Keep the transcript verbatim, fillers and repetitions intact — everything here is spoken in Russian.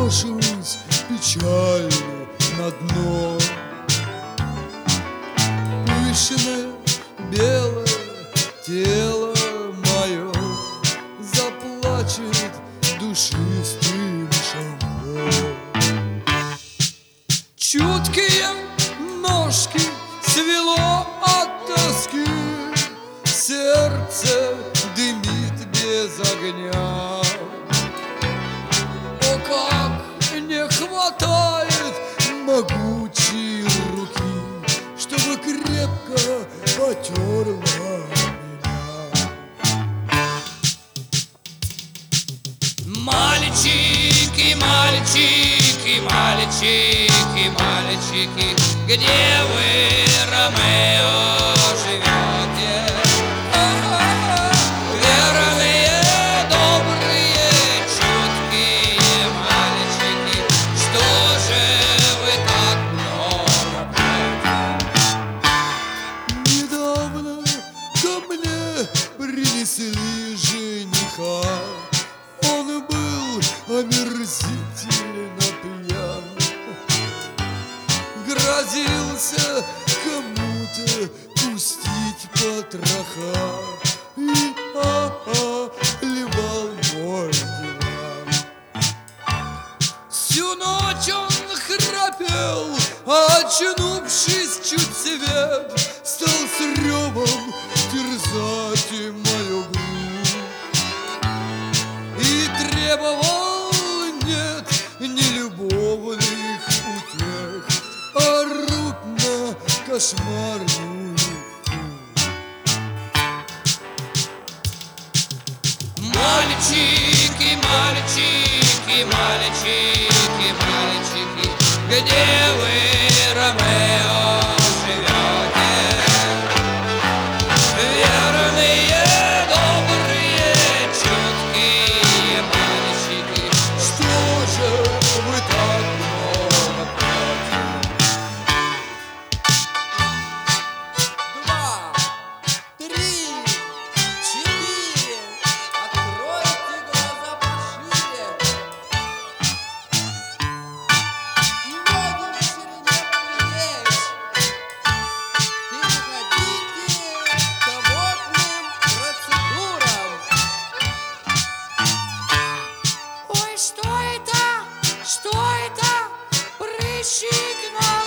брошусь печально на дно. Пышное белое тело мое заплачет душистым шампо. Чуткие ножки свело от тоски, сердце дымит без огня. О, как не хватает могучей руки, чтобы крепко потерла меня. Мальчики, мальчики, мальчики, мальчики, где вы, Ромео, живете? Верные, добрые, чуткие мальчики, что же вы так много пьете? Недавно ко мне принесли жениха. Он был омерзительно пьян, грозился кому-то пустить потроха и а-а, плевал мой диван. Всю ночь он храпел, а очнувшись чуть свет, стал с ревом терзать мою грудь и требовал нет не любовных утех, а рутно кошмарную. Мальчики, мальчики, мальчики, мальчики, где вы, Ромео, живете? Верные, добрые, чуткие мальчики, Что же вы так много пьете? Два, три, четыре. Откройте глаза пошире. Ноги на ширине плеч. Переходите к водным процедурам. Ой, что это? Что это? Прыщик на